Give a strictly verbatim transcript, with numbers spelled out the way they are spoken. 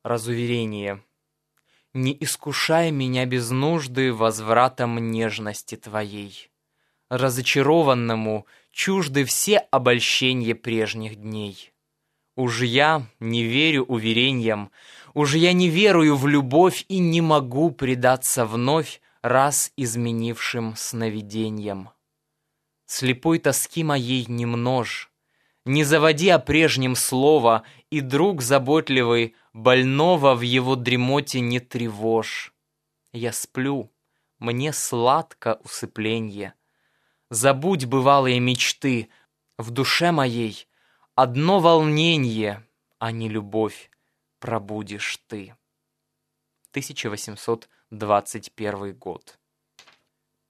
Разуверение. Не искушай меня без нужды возвратом нежности твоей. Разочарованному чужды все обольщенья прежних дней. Уж я не верю увереньям, уж я не верую в любовь и не могу предаться вновь раз изменившим сновиденьям. Слепой тоски моей не множь, не заводи о прежнем слова, и друг заботливый больного в его дремоте не тревожь. Я сплю, мне сладко усыпленье. Забудь бывалые мечты, в душе моей одно волненье, а не любовь, пробудишь ты. тысяча восемьсот двадцать первый год.